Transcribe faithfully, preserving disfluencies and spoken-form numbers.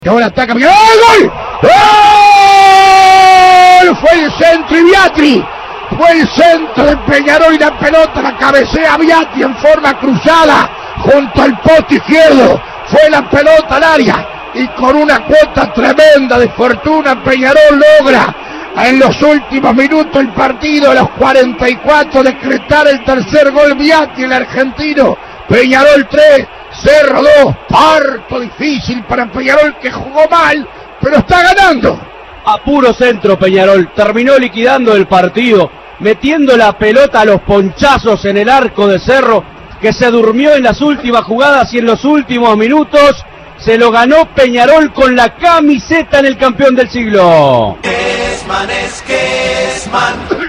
Que ahora ataca. ¡Gol! ¡Gol! Fue el centro y Viatri. Fue el centro de Peñarol y la pelota la cabecea Viatri en forma cruzada junto al poste izquierdo. Fue la pelota al área y con una cuota tremenda de fortuna Peñarol logra en los últimos minutos del partido, a los cuarenta y cuatro, decretar el tercer gol. Viatri, el argentino. Peñarol tres, Cerro dos. Parto difícil para Peñarol, que jugó mal, pero está ganando. A puro centro Peñarol, terminó liquidando el partido, metiendo la pelota a los ponchazos en el arco de Cerro, que se durmió en las últimas jugadas y en los últimos minutos se lo ganó Peñarol con la camiseta en el campeón del siglo. Esman es que Esman.